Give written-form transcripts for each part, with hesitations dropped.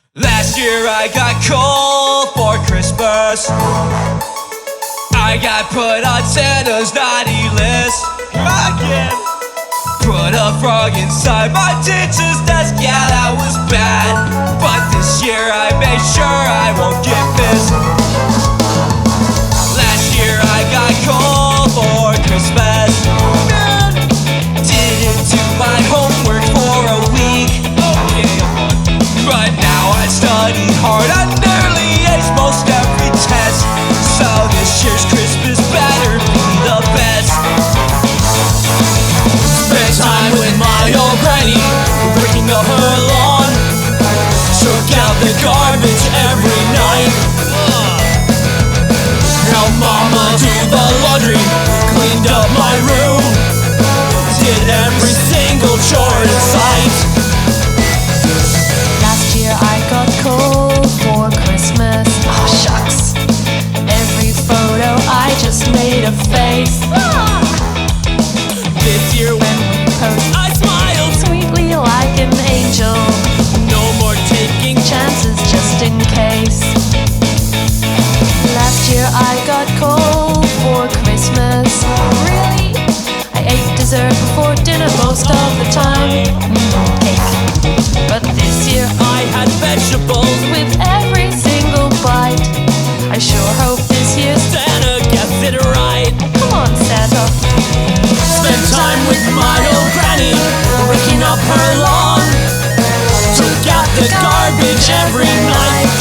Last year I got coal for Christmas. I got put on Santa's naughty list again. Put a frog inside my teacher's desk, yeah, that was bad. But this year I made sure I won't get missed. Last year I got coal for Christmas. Didn't do my homework for a week. But now I studied hard, I nearly aced most every test. So this year's Christmas better be the best. Spent time with my old granny, breaking up her lawn. Took out the garbage every night. Helped mama do the laundry, cleaned up my room. Did every single chore in sight. Last year I got coal for Christmas. Oh shucks. Every photo I just made a face. This year when we post, I smiled sweetly like an angel. No more taking Chances just in case. Last year I got coal for Christmas. Really? I ate dessert before dinner most of the time. Cake. But this year I had vegetables with every single bite. I sure hope this year Santa gets it right. Come on, Santa. Spent time with my old granny, raking up her lawn. Took out the garbage every night.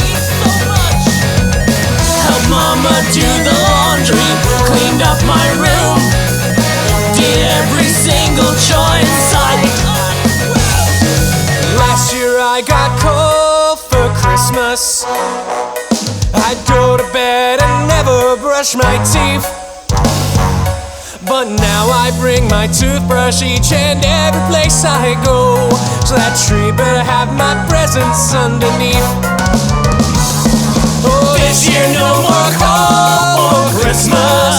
Helped mama do the laundry, cleaned up my room. Did every single chore in sight. Last year I got coal for Christmas. I'd go to bed and never brush my teeth. But now I bring my toothbrush each and every place I go. So that tree better have my presents underneath. Oh, this year no more coal for Christmas.